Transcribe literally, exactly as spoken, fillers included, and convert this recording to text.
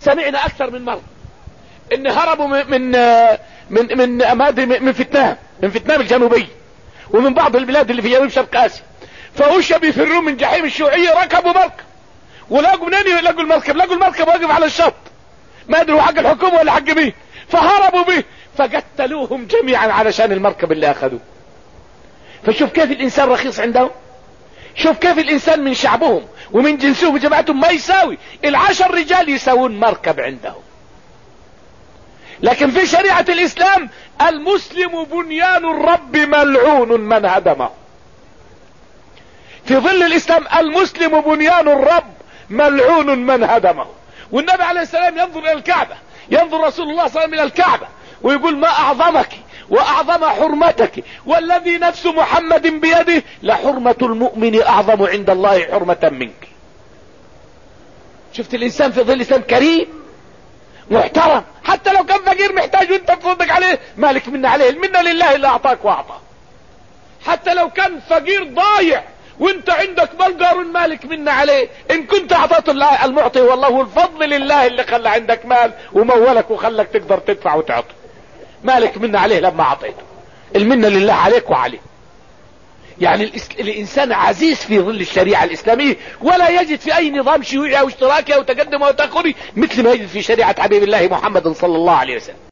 سمعنا اكثر من مرة ان هربوا من من من من, من فيتنام من فيتنام الجنوبية ومن بعض البلاد اللي في جنوب شرق اسيا، فوشة بيفروا من جحيم الشيوعية، ركبوا مركب ولاقوا منين لقوا المركب؟ لقوا المركب واقف على الشط، ما ادروا حق الحكومة ولا حق مين، فهربوا به فقتلوهم جميعا علشان المركب اللي اخذوه. فشوف كيف الانسان رخيص عندهم، شوف كيف الانسان من شعبهم ومن جنسهم وجماعتهم ما يساوي، العشر رجال يساوون مركب عندهم. لكن في شريعة الاسلام المسلم بنيان الرب ملعون من هدمه. في ظل الاسلام المسلم بنيان الرب ملعون من هدمه. والنبي عليه السلام ينظر الى الكعبة، ينظر رسول الله صلى الله عليه وسلم الى الكعبة ويقول ما اعظمك واعظم حرمتك والذي نفس محمد بيده لحرمة المؤمن اعظم عند الله حرمة منك. شفت الانسان في ظل الاسلام كريم محترم، حتى لو كان فقير محتاج وانت تصدق عليه مالك منا عليه، المنة لله اللي اعطاك واعطى. حتى لو كان فقير ضايع وانت عندك مال قارون مالك منا عليه، ان كنت اعطيته الله المعطي والله الفضل لله اللي خلى عندك مال ومولك وخلك تقدر تدفع وتعطي، مالك منا عليه لما اعطيته، المنة لله عليك وعليه. يعني الانسان عزيز في ظل الشريعة الاسلامية، ولا يجد في اي نظام شيوعي او اشتراكي او تقدم او تاخري مثل ما يجد في شريعة حبيب الله محمد صلى الله عليه وسلم.